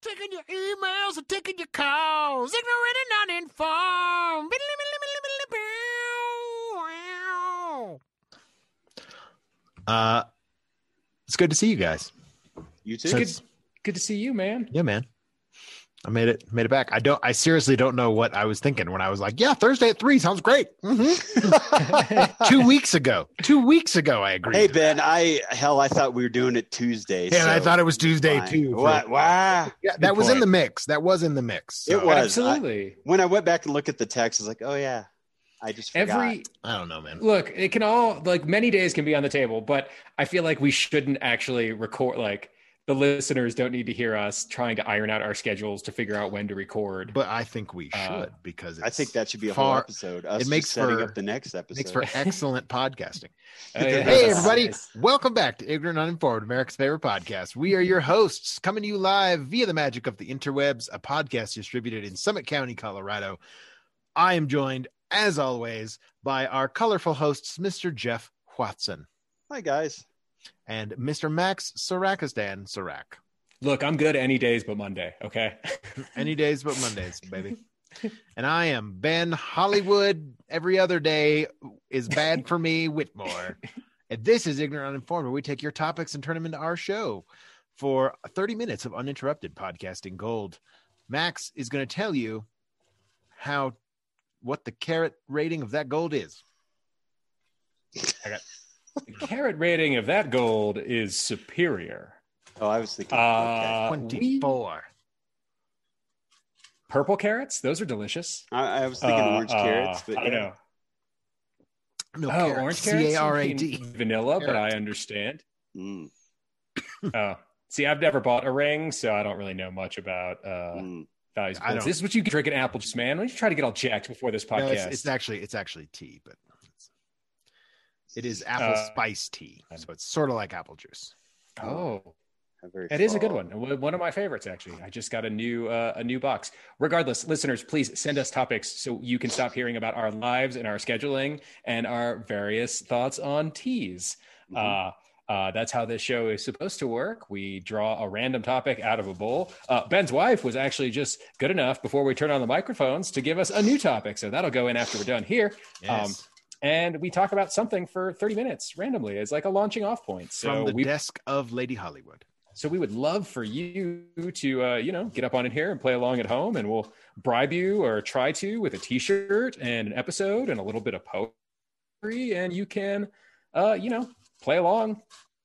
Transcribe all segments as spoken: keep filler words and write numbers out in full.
taking your emails and taking your calls. Ignorant and uninformed. Uh, it's good to see you guys. You too. Good, good to see you, man. Yeah, man. I made it, made it back. I don't, I seriously don't know what I was thinking when I was like, yeah, Thursday at three sounds great. Mm-hmm. two weeks ago, two weeks ago, I agreed. Hey, Ben, that. I, hell, I thought we were doing it Tuesday. Yeah, so I thought it was Tuesday fine. too. What? Wow. Yeah, that was point. in the mix. That was in the mix. So. It was. Absolutely. I, when I went back and looked at the text, I was like, oh yeah, I just forgot. Every, I don't know, man. Look, it can all, like many days can be on the table, but I feel like we shouldn't actually record, like, the listeners don't need to hear us trying to iron out our schedules to figure out when to record. But I think we should uh, because it's I think that should be a far, whole episode. Us it makes setting for, up the next episode. Makes for excellent podcasting. Oh, yeah. Hey, everybody. Nice. Welcome back to Ignorant Uninformed, America's favorite podcast. We are your hosts coming to you live via the magic of the interwebs, a podcast distributed in Summit County, Colorado. I am joined, as always, by our colorful hosts, Mister Jeff Watson. Hi, guys. And Mister Max Sarakistan Sarak. Look, I'm good any days but Monday, okay? Any days but Mondays, baby. And I am Ben Hollywood. Every other day is bad for me, Whitmore. And this is Ignorant Uninformed, where we take your topics and turn them into our show for thirty minutes of uninterrupted podcasting gold. Max is going to tell you how, what the carrot rating of that gold is. I got the carrot rating of that gold is superior. Oh, I was thinking uh, twenty-four. We... Purple carrots? Those are delicious. I, I was thinking uh, orange carrots, but I yeah. know. No, oh, carrots. orange carrots? C A R A D. Vanilla, carrot. But I understand. Mm. Oh, see, I've never bought a ring, so I don't really know much about uh, mm. values. This is what you can drink an apple juice, man. Why don't you try to get all jacked before this podcast? No, it's, it's actually it's actually tea, but it's, it is apple uh, spice tea, so it's sort of like apple juice. Oh. It is a good one. One of my favorites, actually. I just got a new uh, a new box. Regardless, listeners, please send us topics so you can stop hearing about our lives and our scheduling and our various thoughts on teas. Mm-hmm. Uh, uh, that's how this show is supposed to work. We draw a random topic out of a bowl. Uh, Ben's wife was actually just good enough before we turn on the microphones to give us a new topic. So that'll go in after we're done here. Yes. Um, and we talk about something for thirty minutes randomly. It's like a launching off point. So From the we, desk of Lady Hollywood. So we would love for you to, uh, you know, get up on in here and play along at home, and we'll bribe you or try to with a T-shirt and an episode and a little bit of poetry, and you can, uh, you know, play along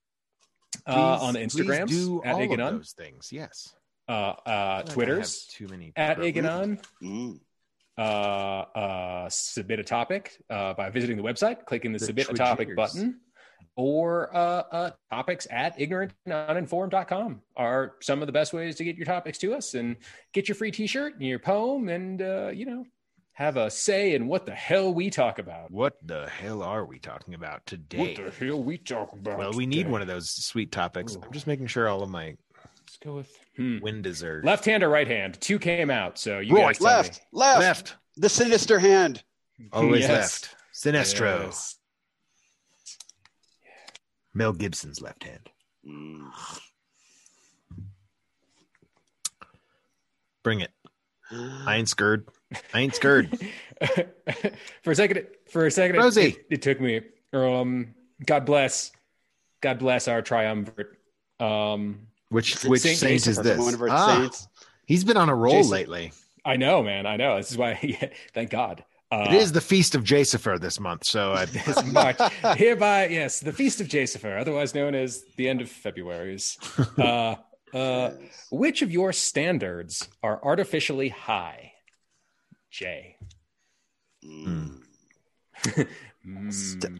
uh, on the Instagrams do at all Iganon. Of those things, yes. Uh, uh, Twitters too many at Iganon. Mm. Uh, uh, submit a topic uh, by visiting the website, clicking the, the submit a topic Twitters. button. Or uh, uh, topics at ignorant and uninformed dot com are some of the best ways to get your topics to us and get your free T-shirt and your poem and, uh, you know, have a say in what the hell we talk about. What the hell are we talking about today? What the hell we talk about Well, we today? need one of those sweet topics. Ooh. I'm just making sure all of my Let's go with hmm. windows are... Left hand or right hand? Two came out, so you right, guys tell left, me. left, left. The sinister hand. Always Yes. left. Sinestro. Yes. Mel Gibson's left hand. Mm. Bring it. I ain't scared. I ain't scared. for a second, for a second, Rosie. It, it, it took me. Um, God bless, God bless our triumvirate. Um, which which Saint saint, is Jason. this? One of our ah, saints. He's been on a roll Jason. lately. I know, man. I know. This is why. Yeah, thank God. Uh, It is the Feast of Jasifer this month, so I, this March. Hereby, yes, the Feast of Jasifer, otherwise known as the end of February's. Uh, uh, which of your standards are artificially high? Jay. Mm. Mm. St-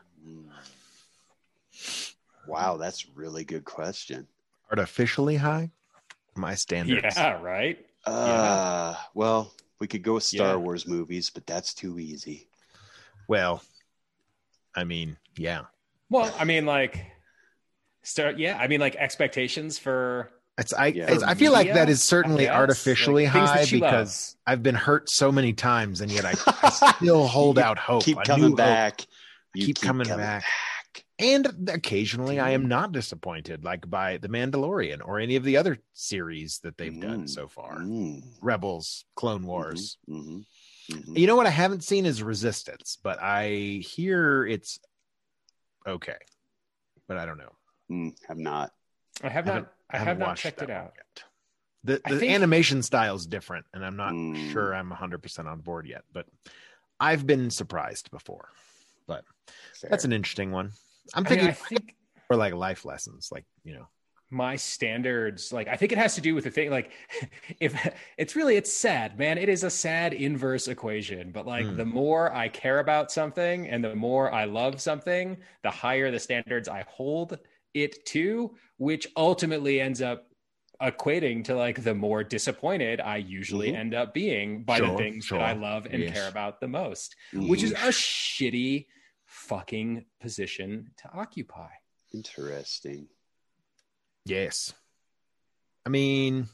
wow, that's a really good question. artificially high. My standards. Yeah, right. Uh, yeah. Well, we could go with Star Yeah. Wars movies, but that's too easy. Well, I mean, yeah. Well, I mean, like, start. Yeah, I mean, like expectations for. It's I. Yeah. It's, I feel like Media, that is certainly I guess, artificially like, things that high she because loves. I've been hurt so many times, and yet I, I still hold out hope. Keep A new coming hope. back. You Keep coming back. And occasionally I am not disappointed, like by The Mandalorian or any of the other series that they've mm. done so far. Mm. Rebels, Clone Wars. Mm-hmm. Mm-hmm. Mm-hmm. You know what I haven't seen is Resistance, but I hear it's okay. But I don't know. Mm, have not. I have not. I, I have not checked it out yet. The the think... animation style is different, and I'm not mm. sure I'm one hundred percent on board yet. But I've been surprised before. But Fair. That's an interesting one. I'm thinking I mean, I think for like life lessons, like, you know, my standards, like, I think it has to do with the thing, like, if it's really, it's sad, man. It is a sad inverse equation, but like mm. the more I care about something and the more I love something, the higher the standards I hold it to, which ultimately ends up equating to like the more disappointed I usually mm-hmm. end up being by sure, the things sure. that I love and yes. care about the most, mm. which is a shitty fucking position to occupy. Interesting. Yes. I mean,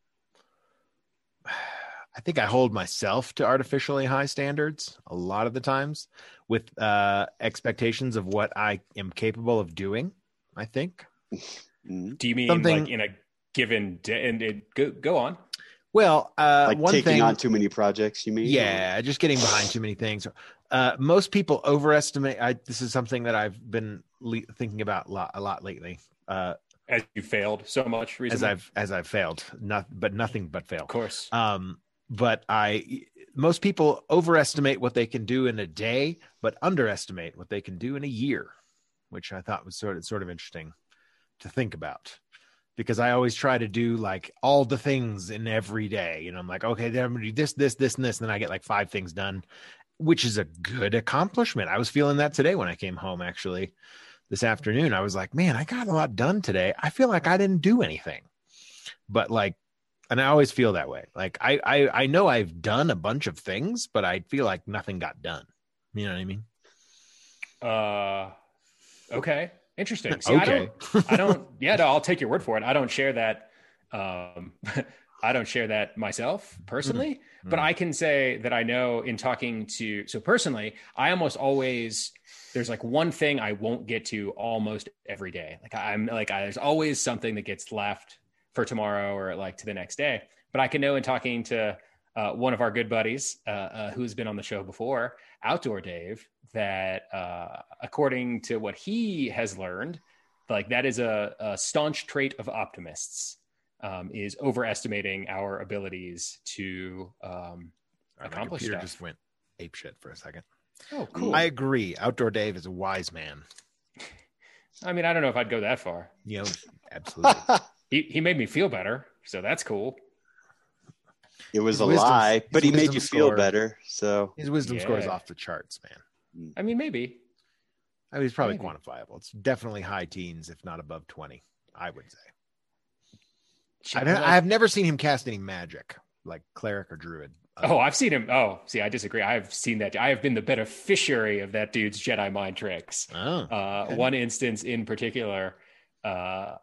I think I hold myself to artificially high standards a lot of the times with uh, expectations of what I am capable of doing, I think. Do you mean Something... like in a given day? And it, go, go on. Well, uh, like one taking thing, on too many projects, you mean? Yeah, or? Just getting behind too many things. Uh, most people overestimate. I, this is something that I've been le- thinking about a lot, a lot lately. Uh, as you failed so much recently? As I've as I've failed, not but nothing but fail. Of course. Um, but I most people overestimate what they can do in a day, but underestimate what they can do in a year, which I thought was sort of sort of interesting to think about. Because I always try to do like all the things in every day. You know, I'm like, okay, then I'm gonna do this, this, this, and this, and then I get like five things done, which is a good accomplishment. I was feeling that today when I came home, actually, this afternoon. I was like, man, I got a lot done today. I feel like I didn't do anything. But like, and I always feel that way. Like I I, I know I've done a bunch of things, but I feel like nothing got done. You know what I mean? Uh, okay. Interesting. See, okay. I don't, I don't, yeah, no, I'll take your word for it. I don't share that. Um, I don't share that myself personally, mm-hmm. but I can say that I know in talking to, so personally, I almost always, there's like one thing I won't get to almost every day. Like I'm like, I, there's always something that gets left for tomorrow or like to the next day. But I can know in talking to uh, one of our good buddies uh, uh, who's been on the show before, Outdoor Dave, that uh, according to what he has learned, like that is a, a staunch trait of optimists, um, is overestimating our abilities to um, Our accomplish computer stuff. Just went apeshit for a second. Oh, cool. I agree. Outdoor Dave is a wise man. I mean, I don't know if I'd go that far. You know, absolutely. he he made me feel better, so that's cool. It was His a wisdom- lie, his but he made wisdom you feel score- better. So His wisdom Yeah. score is off the charts, man. I mean, maybe. I mean, it's probably Maybe. quantifiable. It's definitely high teens, if not above twenty, I would say. Shit, I've, like- I've never seen him cast any magic, like cleric or druid. Oh, I've seen him. Oh, see, I disagree. I've seen that. I have been the beneficiary of that dude's Jedi mind tricks. Oh, Uh, okay. One instance in particular, uh,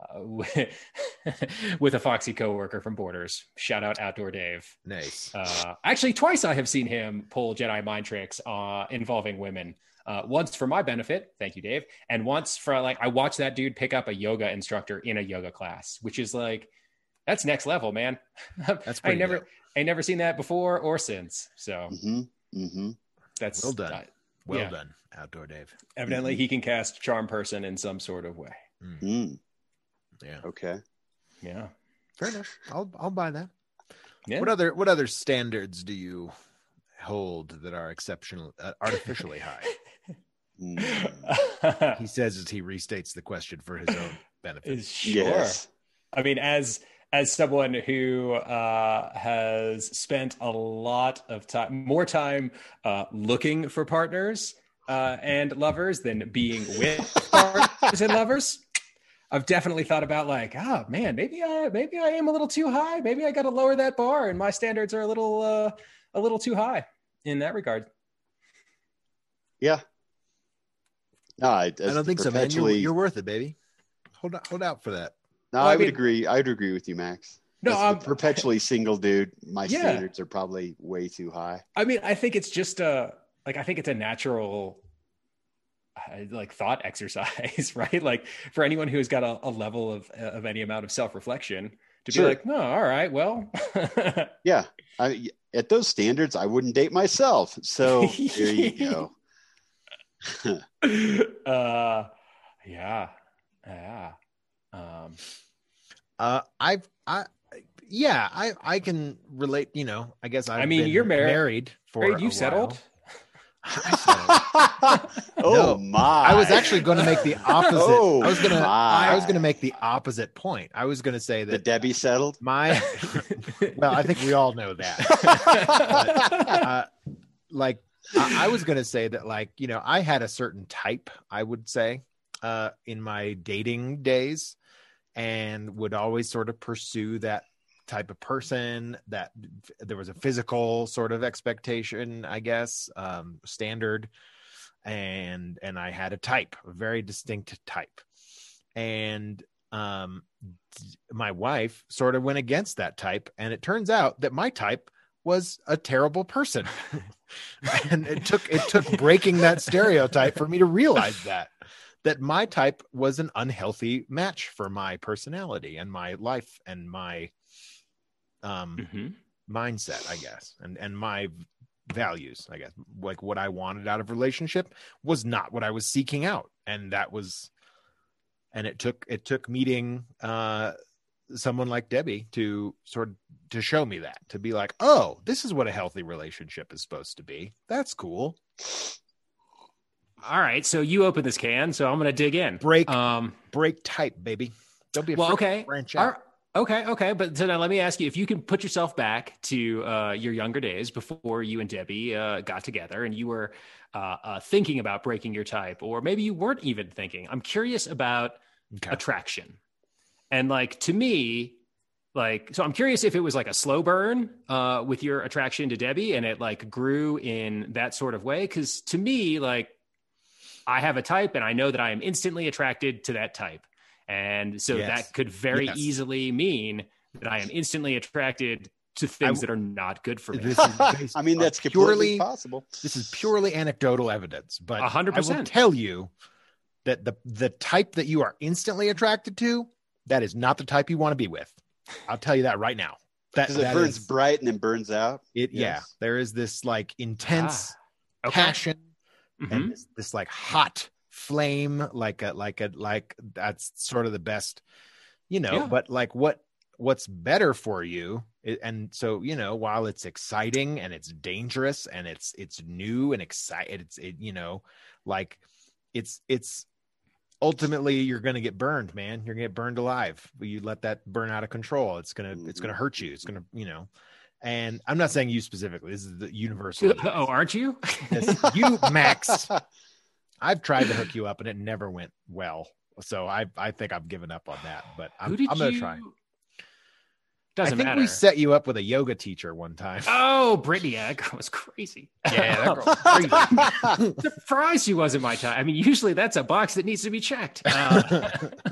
with a Foxy coworker from Borders. Shout out Outdoor Dave. Nice. Uh, actually, twice I have seen him pull Jedi mind tricks uh, involving women. Uh, once for my benefit, thank you, Dave, and once for like I watched that dude pick up a yoga instructor in a yoga class, which is like that's next level, man. That's I pretty never, dope. I never seen that before or since. So hmm hmm that's Well done. uh, Well yeah. done, Outdoor Dave. Evidently, he can cast charm person in some sort of way. Mm. Yeah, Okay. Yeah. fair enough. I'll I'll buy that. Yeah. What other what other standards do you hold that are exceptional, uh, artificially high? Mm. He says as he restates the question for his own benefit. Is sure. Yes. I mean, as as someone who uh, has spent a lot of time, more time uh, looking for partners uh, and lovers than being with partners and lovers, I've definitely thought about like, oh man, maybe I maybe I am a little too high. Maybe I got to lower that bar, and my standards are a little uh, a little too high in that regard. Yeah. No, I, I don't think so, man. You're, perpetually- you're worth it, baby. Hold out, hold out for that. No, Well, I, I would mean- agree. I would agree with you, Max. No, As the I'm- perpetually single dude. My Yeah. standards are probably way too high. I mean, I think it's just a like I think it's a natural. like thought exercise, right? Like for anyone who's got a, a level of of any amount of self reflection, to sure. be like, no, oh, all right, well, yeah. I, at those standards, I wouldn't date myself. So there you go. uh, yeah, yeah. Um, uh, I've, I, yeah, I, I can relate. You know, I guess I've I mean, been you're married. Married for married, you a settled. While. oh no, my! I was actually going to make the opposite. Oh I was going to. my. I was going to make the opposite point. I was going to say that the Debbie settled. My, well, I think we all know that. but, uh, like, I, I was going to say that, like, you know, I had a certain type. I would say, uh, in my dating days, and would always sort of pursue that type of person. That there was a physical sort of expectation, I guess, um, standard, and and I had a type, a very distinct type, and um, my wife sort of went against that type, and it turns out that my type was a terrible person, and it took it took breaking that stereotype for me to realize that that my type was an unhealthy match for my personality and my life and my um mm-hmm. mindset, I guess, and and my values, I guess. Like what I wanted out of relationship was not what I was seeking out, and that was and it took it took meeting uh someone like Debbie to sort of to show me that, to be like, oh, this is what a healthy relationship is supposed to be. That's cool. All right, so you open this can, so I'm going to dig in. Break um break type, baby. Don't be afraid well okay to branch out. Our, Okay. Okay. But so now let me ask you, if you can put yourself back to uh, your younger days before you and Debbie uh, got together and you were uh, uh, thinking about breaking your type, or maybe you weren't even thinking. I'm curious about okay. attraction. And like, to me, like, so I'm curious if it was like a slow burn uh, with your attraction to Debbie and it like grew in that sort of way. Cause to me, like, I have a type and I know that I am instantly attracted to that type. And so yes. that could very yes. easily mean that I am instantly attracted to things I, that are not good for me. This is I mean, that's purely possible. This is purely anecdotal evidence, but one hundred percent. I will tell you that the, the type that you are instantly attracted to, that is not the type you want to be with. I'll tell you that right now. That, Because it that burns is, bright and then burns out. It yes. Yeah. There is this like intense ah, okay. passion mm-hmm. and this, this like hot flame, like a like a like that's sort of the best, you know. Yeah. But like what what's better for you, and so you know, while it's exciting and it's dangerous and it's it's new and exciting, it's it, you know, like it's it's ultimately you're gonna get burned, man. You're gonna get burned alive. You let that burn out of control. It's gonna mm-hmm. it's gonna hurt you. It's gonna you know. And I'm not saying you specifically. This is the universal. Oh, aren't you? This, you, Max. I've tried to hook you up and it never went well. So I I think I've given up on that, but I'm, I'm going to you... try. Doesn't I think matter. we set you up with a yoga teacher one time. Oh, Brittany, that girl was crazy. Yeah, that girl was crazy. Surprised she wasn't my type. I mean, usually that's a box that needs to be checked. Uh...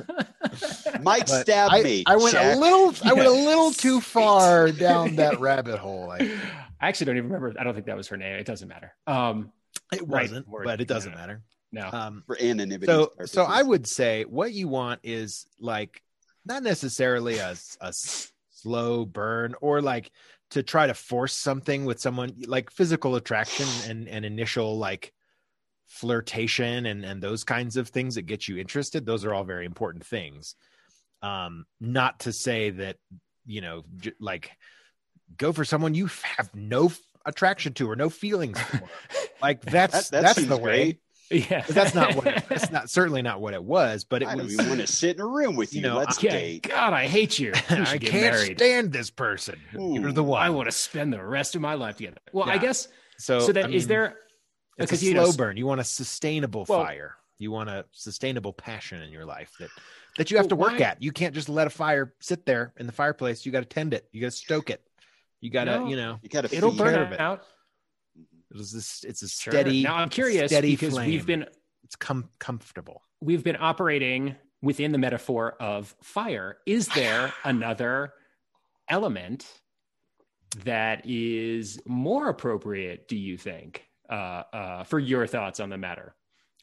Mike stabbed I, me. I went check. a little. I went a little too far down that rabbit hole. I, I actually don't even remember. I don't think that was her name. It doesn't matter. Um, it wasn't, right. but it doesn't no. matter. No. Um, For anonymity. So, purposes. so I would say what you want is like not necessarily a, a slow burn or like to try to force something with someone, like physical attraction and, and initial like flirtation and, and those kinds of things that get you interested. Those are all very important things. Um, not to say that, you know, j- like go for someone you have no f- attraction to or no feelings for. Like that's, that, that that's the way. Great. Yeah, that's not what it, that's not certainly not what it was, but it I was. don't even want to sit in a room with you. You know, Let's yeah, date. God, I hate you. I get can't married. stand this person. Ooh, You're the one. I want to spend the rest of my life together. Well, yeah. I guess so. So then, I mean, is there? It's a you slow know, burn. You want a sustainable well, fire. You want a sustainable passion in your life that that you have well, to work why, at. You can't just let a fire sit there in the fireplace. You got to tend it. You got to stoke it. You got to, no, you know, you got to it'll burn care of it. out. It was this. It's a Sure. steady. Now I'm curious steady because flame. we've been It's com- comfortable. we've been operating within the metaphor of fire. Is there another element that is more appropriate, do you think, uh, uh, for your thoughts on the matter?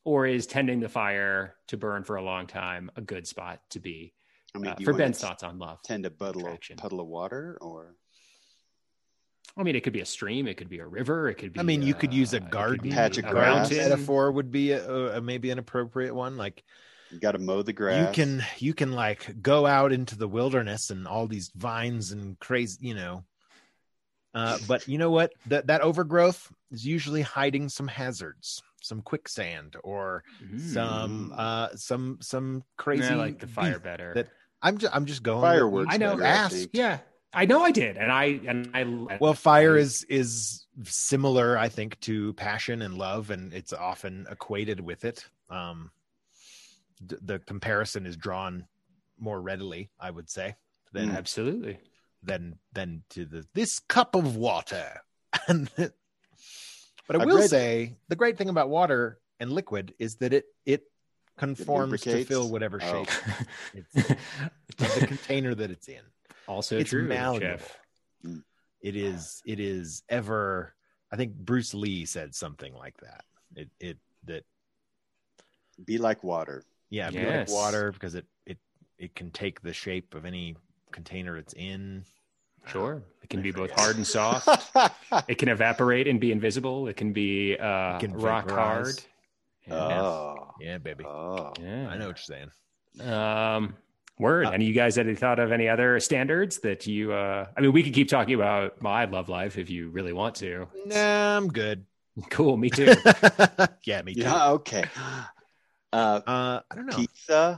or is tending the fire to burn for a long time a good spot to be? I mean, Uh, do you for wanna Ben's thoughts on love. Tend a puddle of, attraction. puddle of water, or I mean, it could be a stream, it could be a river, it could be. I mean, you could use uh, a it could garden. be Patch of a grass. mountain. Metaphor would be a, a, maybe an appropriate one. Like you got to mow the grass? you can you can like go out into the wilderness and all these vines and crazy, you know. Uh, but you know what? That that overgrowth is usually hiding some hazards, some quicksand, or some Mm. uh some some crazy. I like the fire beast better. that I'm just I'm just going Fireworks I know. better, I Asked. think. Yeah, I know I did, and I and I. Well, fire is is similar, I think, to passion and love, and it's often equated with it. Um, d- the comparison is drawn more readily, I would say, than Mm. absolutely. than than to the this cup of water. And but I I've will read- say the great thing about water and liquid is that it it conforms to lubricates? fill whatever Oh. shape it's, it's the container that it's in. Also It's true, malleable. Jeff. It is it is ever. I think Bruce Lee said something like that. It it that Be like water. yeah, be Yes. like water because it it it can take the shape of any container it's in. Sure, it can I be both forget. hard and soft. It can evaporate and be invisible. It can be uh, It can rock hard. vaporize. Yeah. Oh. Yeah, baby. Oh. Yeah. I know what you're saying. Um, word. Uh, Any of you guys any thought of any other standards that you? Uh, I mean, we could keep talking about my love life if you really want to. Nah, I'm good. Cool. Me too. Yeah, me too. Yeah. Okay. Uh, Uh, I don't know. pizza.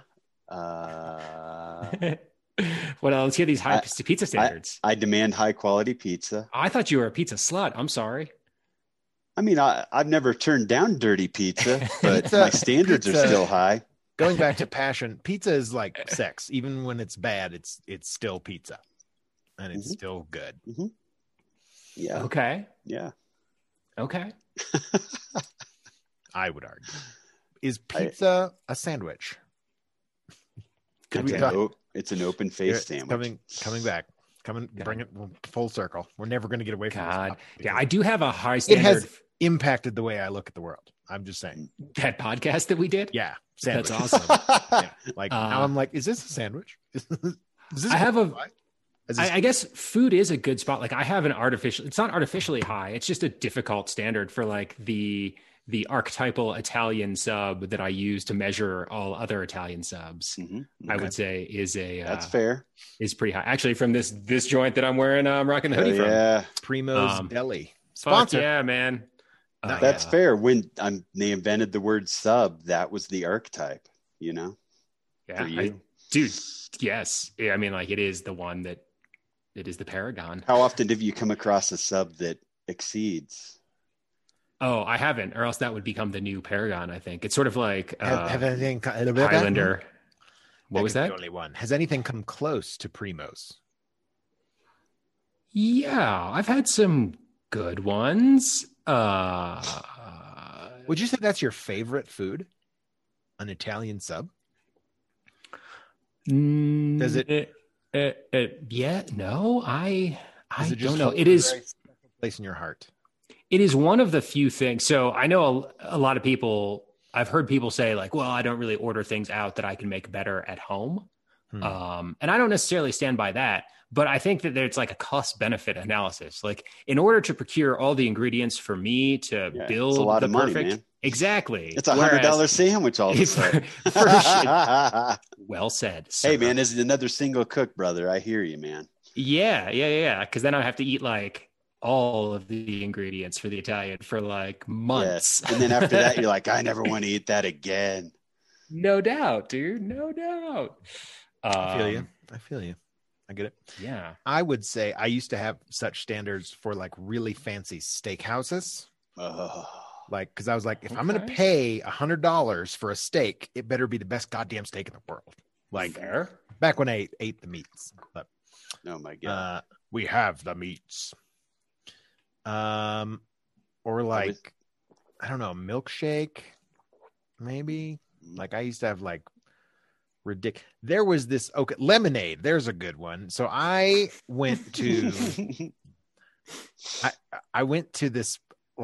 Uh, Well, uh, let's hear these high I- pizza standards. I demand high quality pizza. I, thought you were a pizza slut. I'm sorry. I mean, I, I've never turned down dirty pizza, but Pizza- my standards pizza- are still high. Going back to passion, pizza is like sex. Even when it's bad, it's it's still pizza, and it's Mhm. still good. Yeah. Okay. Yeah. Okay. I would argue. Is pizza a sandwich? Could It's we an, talk? o- it's an open Here, face sandwich. Coming, coming back, coming, bring it full circle. We're never going to get away from this God. topic Yeah, because I do have a high It standard. has impacted the way I look at the world. I'm just saying. That podcast that we did. Yeah, That's sandwich. awesome. Yeah, like Uh, now I'm like, is this a sandwich? Is this I have a- Is this- I, I guess food is a good spot. Like I have an artificial, it's not artificially high. It's just a difficult standard for like the, the archetypal Italian sub that I use to measure all other Italian subs. Mhm. I Okay. would say is a, uh, That's fair. is pretty high. Actually from this, this joint that I'm wearing, uh, I'm rocking the Hell hoodie from. yeah. Primo's um, Deli Fuck sponsor? yeah, man. Uh, That's yeah. fair. When um, they invented the word sub, that was the archetype, you know, Yeah, for you. I- dude. Yes. Yeah, I mean like it is the one that, it is the paragon. How often have you come across a sub that exceeds? Oh, I haven't, or else that would become the new paragon. I think it's sort of like uh, Have, have anything Highlander. What was could be that? the only one. Has anything come close to Primo's? Yeah, I've had some good ones. Uh, Would you say that's your favorite food? An Italian sub? Does it- it? it, it yeah, no, I I Does it just don't know. hold It a is very special place in your heart. it is one of the few things. So I know a, a lot of people. I've heard people say like, "Well, I don't really order things out that I can make better at home," Hmm. um, and I don't necessarily stand by that. But I think that there's like a cost benefit analysis. Like, in order to procure all the ingredients for me to Yeah, build it's a lot the of money, perfect, man. exactly, It's a hundred dollar Whereas- sandwich all of a If- sudden. for shit. Well said. Hey sir. man, as another single cook, brother, I hear you, man. Yeah, yeah, yeah, yeah. Because then I have to eat like all of the ingredients for the Italian for like months. Yes. And then after that, you're like, I never want to eat that again. No doubt, dude. No doubt. I feel you. Um, I feel you. I get it. Yeah. I would say I used to have such standards for like really fancy steakhouses. Oh, Like, because I was like, if I'm going to Okay. pay a hundred dollars for a steak, it better be the best goddamn steak in the world. Like Fair. back when I ate, ate the meats, but oh my god. uh, we have the meats. Um, or like, I don't know, a milkshake, maybe. Like I used to have like ridiculous. There was this okay lemonade. There's a good one. So I went to I I went to this like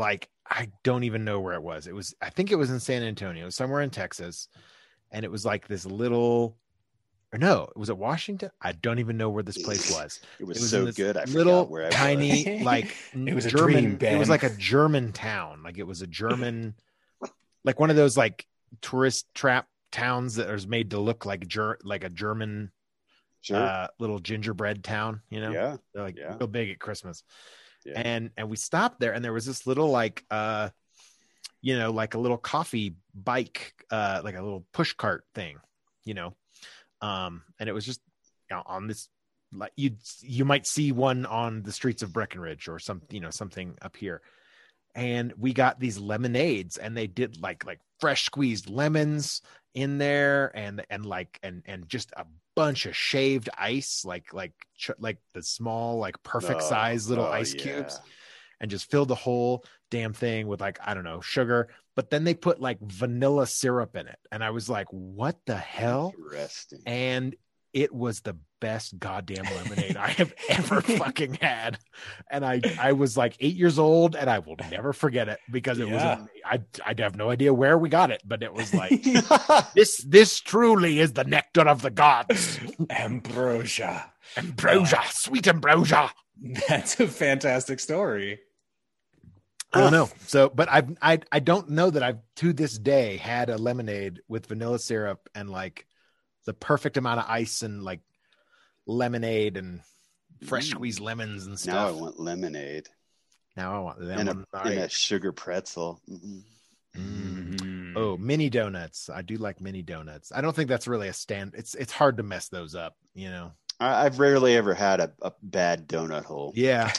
I don't even know where it was. It was, I think it was in San Antonio, somewhere in Texas. And it was like this little, or no, was it Washington? I don't even know where this place was. It was, it was so good. I little forgot where I tiny, was. like it was German, a dream, Ben. It was like a German town. Like it was a German, like one of those like tourist trap towns that was made to look like ger- like a German Sure. uh, little gingerbread town, you know? Yeah. They're like Yeah. real big at Christmas. Yeah. And and we stopped there and there was this little like uh you know, like a little coffee bike, uh, like a little push cart thing, you know. Um, and it was just, you know, on this, like you you might see one on the streets of Breckenridge or some, you know, something up here. And we got these lemonades, and they did like like fresh squeezed lemons in there, and and like and and just a bunch of shaved ice, like like ch- like the small like perfect Oh, size little oh, ice yeah. cubes, and just filled the whole damn thing with like, I don't know, sugar. But then they put like vanilla syrup in it, and I was like, what the hell? Interesting. And it was the best goddamn lemonade I have ever fucking had. And I, I was like eight years old, and I will never forget it because it Yeah. was, I, I have no idea where we got it, but it was like, this, this truly is the nectar of the gods. Ambrosia. Ambrosia, Uh, sweet ambrosia. That's a fantastic story. I don't know. So, but I've, I, I don't know that I've to this day had a lemonade with vanilla syrup and like the perfect amount of ice and like lemonade and fresh Mm. squeezed lemons and stuff. Now I want lemonade Now I want them. and a, one. All and right. a sugar pretzel. Mm. Mm. Oh, mini donuts. I do like mini donuts. I don't think that's really a stand. It's it's hard to mess those up, you know. I, I've rarely ever had a, a bad donut hole. Yeah,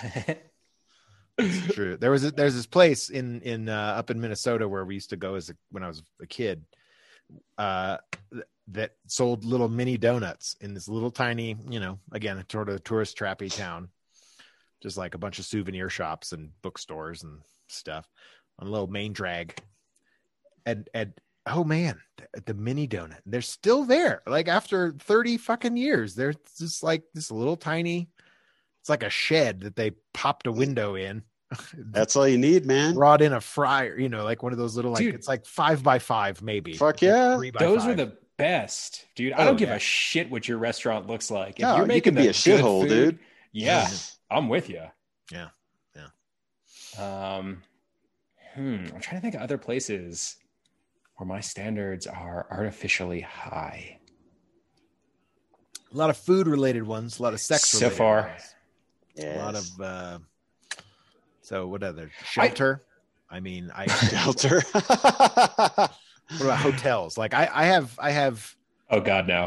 it's true. There was a, there's this place in in uh, up in Minnesota where we used to go as a, when I was a kid. Uh, th- that sold little mini donuts in this little tiny, you know, again, sort of tourist trappy town, just like a bunch of souvenir shops and bookstores and stuff on a little main drag. And, and, oh man, the, the mini donut, they're still there. Like after thirty fucking years, they're just like this little tiny, it's like a shed that they popped a window in. That's all you need, man. Brought in a fryer, you know, like one of those little, like, Dude. it's like five by five, maybe. Fuck It's like yeah. three by Those five. are the best, dude. I Oh, don't give yeah. a shit what your restaurant looks like. If No, you're you making could be the a shithole, good dude. food, Yeah, I'm with you. Yeah, yeah. Um, hmm. I'm trying to think of other places where my standards are artificially high. a lot of food related ones, a lot of sex So related far. ones. Yes. A lot of uh so what other shelter? I, mean, I Shelter. what about hotels? Like I, I have I have Oh God, no.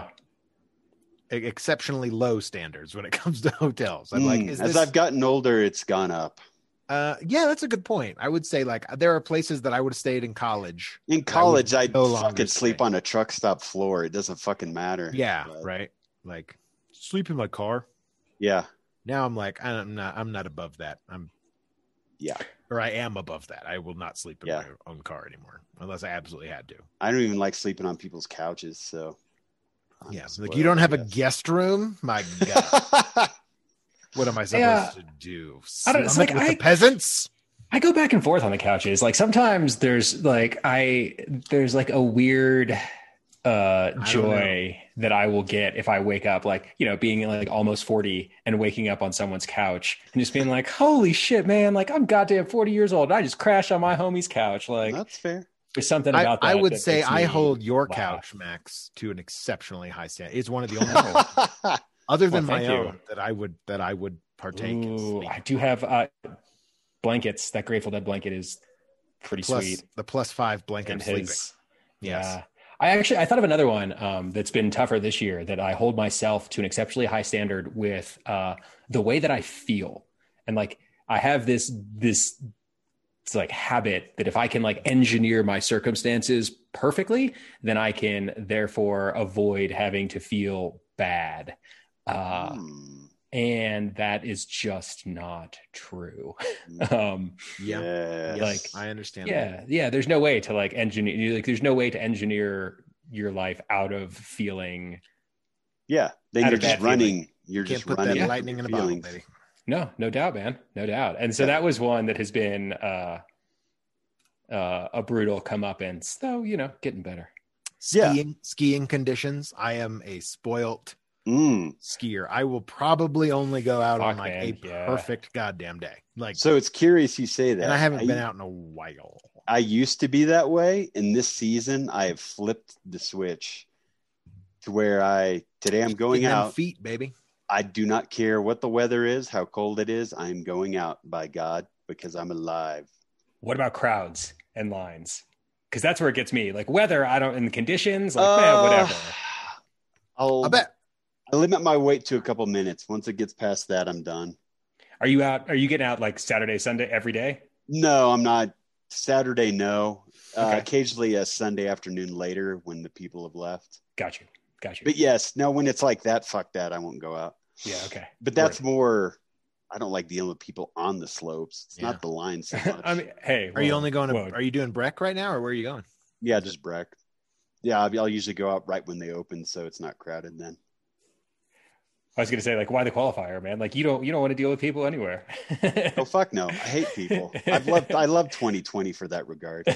exceptionally low standards when it comes to hotels. I'm like, Mm, is as this I've gotten older, it's gone up. uh yeah, that's a good point. I would say like there are places that I would have stayed in college. In college, I would I'd no longer fucking sleep stay. on a truck stop floor. It doesn't fucking matter. Yeah, But, right. Like sleep in my car. Yeah. Now I'm like, I'm not I'm not above that. I'm Yeah. or I am above that. I will not sleep in Yeah. my own car anymore unless I absolutely had to. I don't even like sleeping on people's couches. So, I'm Yeah, spoiled, like you don't I have a guess. guest room. My God, what am I supposed Yeah. to do? I don't- it's Sleep like with I- the peasants? I go back and forth on the couches. Like sometimes there's like I there's like a weird uh don't joy that I will get if I wake up like, you know, being like almost forty and waking up on someone's couch and just being like, holy shit, man, like I'm goddamn forty years old. I just crashed on my homie's couch. Like That's fair. there's something I, about that. I would that say makes I me hold your laugh. couch, Max, to an exceptionally high standard. It's one of the only other than Well, my thank you. own that I would that I would partake in. Ooh, sleep. I do have uh blankets. That Grateful Dead blanket is pretty Plus sweet. the plus five blanket And of sleeping. his Yes. Yeah. I actually I thought of another one um, that's been tougher this year that I hold myself to an exceptionally high standard with uh, the way that I feel. And like I have this this it's like habit that if I can like engineer my circumstances perfectly, then I can therefore avoid having to feel bad. Uh, Hmm. and that is just not true. Mm. um, Yeah. Yes. Like, I understand. that. yeah, yeah. There's no way to like engineer. Like, there's no way to engineer your life out of feeling. Yeah. Then Out you're of just that running. You're Can't just put running. that with lightning your in a bottle, feelings. baby. No, no doubt, man, no doubt. And so Yeah. that was one that has been uh, uh, a brutal comeuppance, though, you know, getting better. Skiing, yeah. skiing conditions. I am a spoilt mm. skier. I will probably only go out Fuck, on like man. a yeah. perfect goddamn day. Like, so it's curious you say that. And I haven't I, been out in a while. I used to be that way. In this season, I have flipped the switch to where I today I'm going Getting out. them feet, baby. I do not care what the weather is, how cold it is. I'm going out, by God, because I'm alive. What about crowds and lines? Because that's where it gets me. Like weather, I don't, and the conditions, like, uh, man, whatever. I'll I bet. I limit my wait to a couple minutes. Once it gets past that, I'm done. Are you out? Are you getting out like Saturday, Sunday, every day? No, I'm not. Saturday, no. Uh, Okay. Occasionally a Sunday afternoon later when the people have left. Got you. Got you. But yes, no, when it's like that, fuck that. I won't go out. Yeah. Okay. But that's Word. more, I don't like dealing with people on the slopes. It's Yeah. not the line so much. I mean, hey, Are you whoa, only going to, whoa. are you doing Breck right now or where are you going? Yeah, just Breck. Yeah, I'll, I'll usually go out right when they open, so it's not crowded then. I was going to say, like, why the qualifier, man? Like, you don't, you don't want to deal with people anywhere. Oh fuck no! I hate people. I've loved, I love twenty twenty for that regard.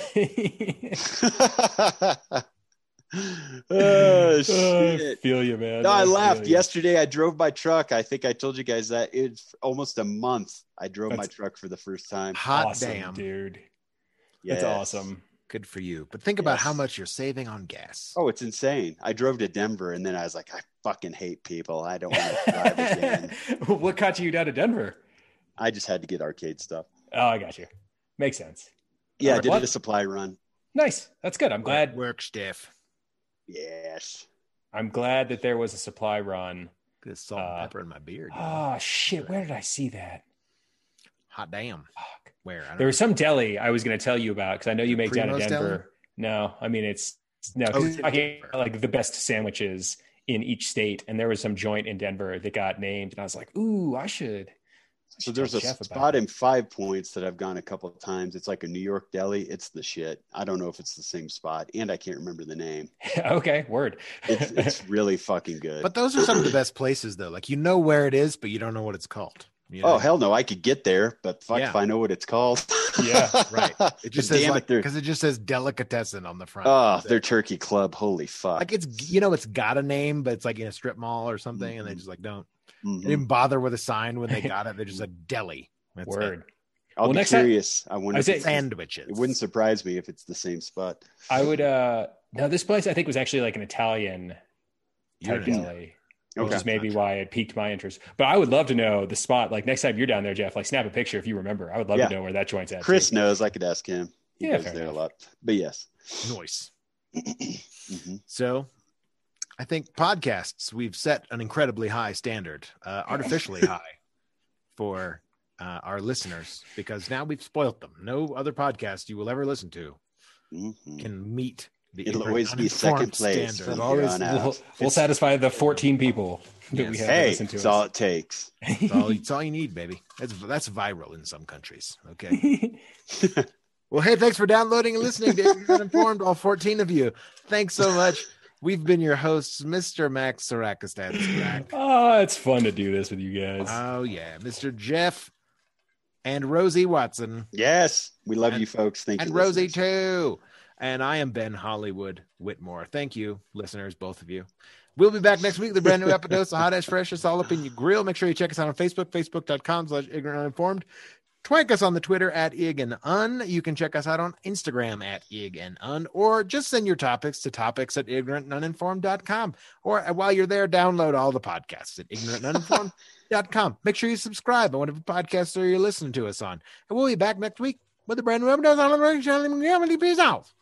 Oh shit! I feel you, man. No, I feel laughed. you. Yesterday I drove my truck. I think I told you guys that it's almost a month I drove That's my truck for the first time. Hot Awesome, damn. dude. Yes. That's awesome. Good for you. But think about Yes. how much you're saving on gas. Oh, it's insane. I drove to Denver and then I was like, I fucking hate people. I don't want to drive again. What caught you down to Denver? I just had to get arcade stuff. Oh, I got you. Makes sense. Yeah, I Alright, did what? a supply run. Nice. That's good. I'm glad. Work stiff. Yes. I'm glad that there was a supply run. Good salt and Uh, pepper in my beard. Oh shit! Where did I see that? Hot damn. Fuck. Where? I don't There was know. some deli I was going to tell you about because I know you make down in Primo's Denver. Deli? No, I mean it's no. Oh, 'cause it's it's in talking Denver. about, like the best sandwiches in each state, and there was some joint in Denver that got named, and I was like, "Ooh, I should." I So should there's tell a Jeff about spot it. in Five Points that I've gone a couple of times. It's like a New York deli. It's the shit. I don't know if it's the same spot, and I can't remember the name. Okay, word. It's, it's really fucking good. But those are some of the best places, though. Like, you know where it is, but you don't know what it's called. You know? Oh hell no! I could get there, but fuck Yeah. if I know what it's called. Yeah, right. It just But says damn like, it, they're because it just says delicatessen on the front. oh, So, their turkey club. Holy fuck! like it's you know it's got a name, but it's like in a strip mall or something, and they Mhm. just like don't. Mhm. They didn't bother with a sign when they got it. They just said deli. That's Word. I'll Well, be next time- curious. I wonder. I If say- it's, Sandwiches. it wouldn't surprise me if it's the same spot. I would. uh No, this place I think was actually like an Italian You're type an- deli. Which Okay. is maybe why it piqued my interest. But I would love to know the spot. Like next time you're down there, Jeff, like snap a picture if you remember. I would love Yeah. to know where that joint's at. Chris too. knows. I could ask him. He Yeah, goes fair there enough. a lot. But yes. Noise. hmm So, I think podcasts we've set an incredibly high standard, uh, artificially high, for uh, our listeners because now we've spoilt them. No other podcast you will ever listen to hmm can meet the It'll ignorant, always be uninformed second place standard. from It'll always, here on out. we'll, we'll satisfy the fourteen people that we Yes. have to Hey, listen to that's us. all it takes. It's all, it's all you need, baby. That's that's viral in some countries. Okay. Well, hey, thanks for downloading and listening to Ignorant Uninformed, all fourteen of you. Thanks so much. We've been your hosts, Mister Max Sarakistan. Oh, it's fun to do this with you guys. Oh yeah, Mister Jeff and Rosie Watson, Yes, we love And- you, folks. Thank and you, Rosie listeners. too. And I am Ben Hollywood Whitmore. Thank you, listeners, both of you. We'll be back next week with a brand new episode of Hot Ash Fresh. It's all up in your grill. Make sure you check us out on Facebook, facebook.com slash ignorant uninformed. Twank us on the Twitter at ig and un. You can check us out on Instagram at ig and un, or just send your topics to topics at ignorant and uninformed dot com. Or while you're there, download all the podcasts at ignorant and uninformed dot com. Make sure you subscribe on whatever podcast you're listening to us on. And we'll be back next week with a brand new episode on the Peace out.